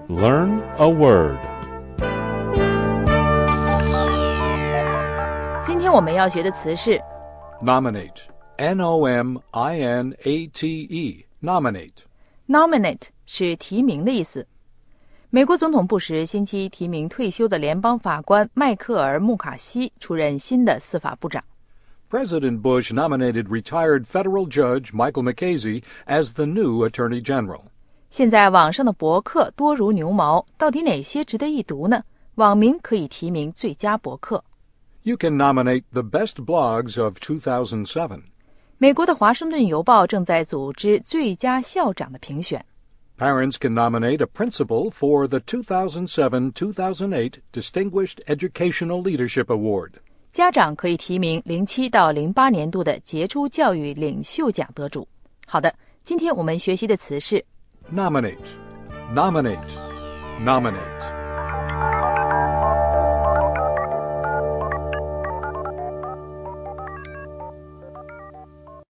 Learn a word. 今天我们要学的词是 Nominate. N-O-M-I-N-A-T-E. Nominate. Nominate 是提名的意思。美国总统布什星期一提名退休的联邦法官迈克尔·穆卡西出任新的司法部长。 President Bush nominated retired federal judge Michael Mukasey as the new Attorney General. 现在网上的博客多如牛毛，到底哪些值得一读呢？网民可以提名最佳博客。 You can nominate the best blogs of 2007. 美国的华盛顿邮报正在组织最佳校长的评选。 Parents can nominate a principal for the 2007-2008 Distinguished Educational Leadership Award. 家长可以提名07到08年度的杰出教育领袖奖得主。好的，今天我们学习的词是 Nominate. Nominate. Nominate.